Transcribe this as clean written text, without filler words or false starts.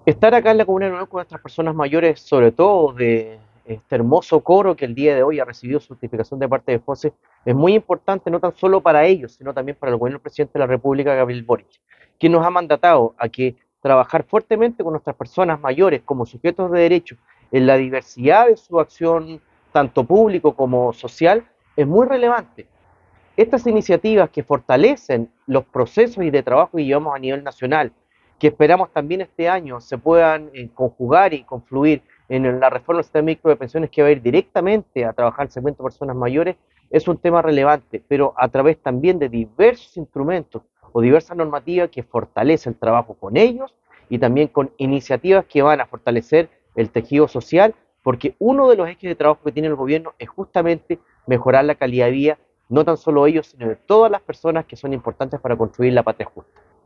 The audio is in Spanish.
Estar acá en la Comuna de Unión con nuestras personas mayores, sobre todo de este hermoso coro que el día de hoy ha recibido certificación de parte de FOSE, es muy importante no tan solo para ellos, sino también para el gobierno del presidente de la República, Gabriel Boric, quien nos ha mandatado a que trabajar fuertemente con nuestras personas mayores como sujetos de derecho en la diversidad de su acción, tanto público como social, es muy relevante. Estas iniciativas que fortalecen los procesos y de trabajo que llevamos a nivel nacional, que esperamos también este año se puedan conjugar y confluir en la reforma del sistema micro de pensiones que va a ir directamente a trabajar el segmento de personas mayores, es un tema relevante, pero a través también de diversos instrumentos o diversas normativas que fortalecen el trabajo con ellos y también con iniciativas que van a fortalecer el tejido social, porque uno de los ejes de trabajo que tiene el gobierno es justamente mejorar la calidad de vida no tan solo ellos, sino de todas las personas que son importantes para construir la patria justa.